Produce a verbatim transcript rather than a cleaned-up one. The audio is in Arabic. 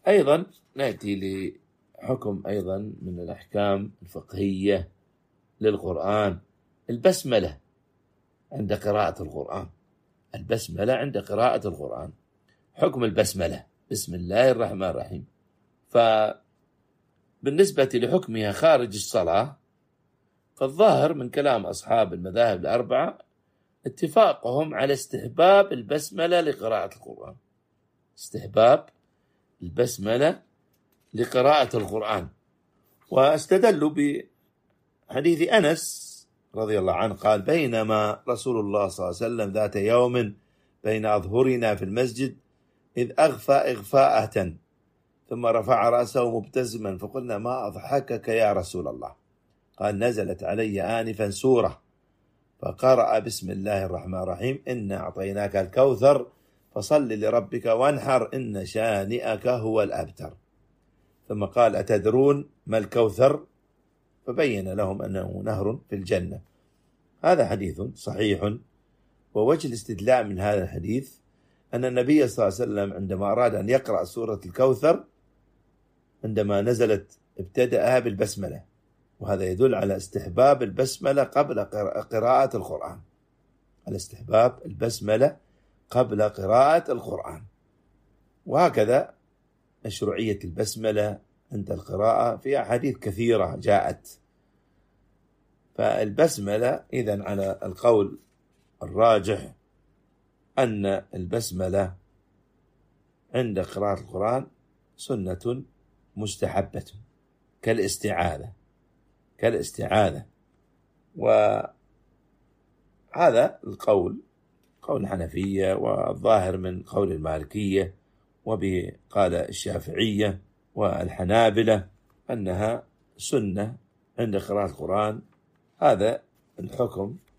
أيضا نأتي لحكم أيضا من الأحكام الفقهية للقرآن، البسملة عند قراءة القرآن. البسملة عند قراءة القرآن، حكم البسملة بسم الله الرحمن الرحيم. فبالنسبة لحكمها خارج الصلاة، فالظاهر من كلام أصحاب المذاهب الأربعة اتفاقهم على استحباب البسملة لقراءة القرآن، استحباب البسملة لقراءة القرآن. واستدلوا بحديث أنس رضي الله عنه قال: بينما رسول الله صلى الله عليه وسلم ذات يوم بين أظهرنا في المسجد إذ أغفى إغفاءة ثم رفع رأسه مبتسما، فقلنا: ما أضحكك يا رسول الله؟ قال: نزلت علي آنفا سورة فقرأ بسم الله الرحمن الرحيم إنا أعطيناك الكوثر فصل لربك وانحر إن شانئك هو الأبتر. ثم قال: أتدرون ما الكوثر؟ فبين لهم أنه نهر في الجنة. هذا حديث صحيح. ووجه الاستدلاء من هذا الحديث أن النبي صلى الله عليه وسلم عندما أراد أن يقرأ سورة الكوثر عندما نزلت ابتدأها بالبسملة، وهذا يدل على استحباب البسملة قبل قراءة القرآن، على استحباب البسملة قبل قراءة القرآن. وهكذا مشروعية البسملة عند القراءة في أحاديث كثيرة جاءت. فالبسملة إذن على القول الراجح أن البسملة عند قراءة القرآن سنة مستحبة كالاستعاذة كالاستعاذة وهذا القول قول الحنفية، والظاهر من قول المالكية، وبه قال الشافعية والحنابلة أنها سنة عند قراءة القرآن. هذا الحكم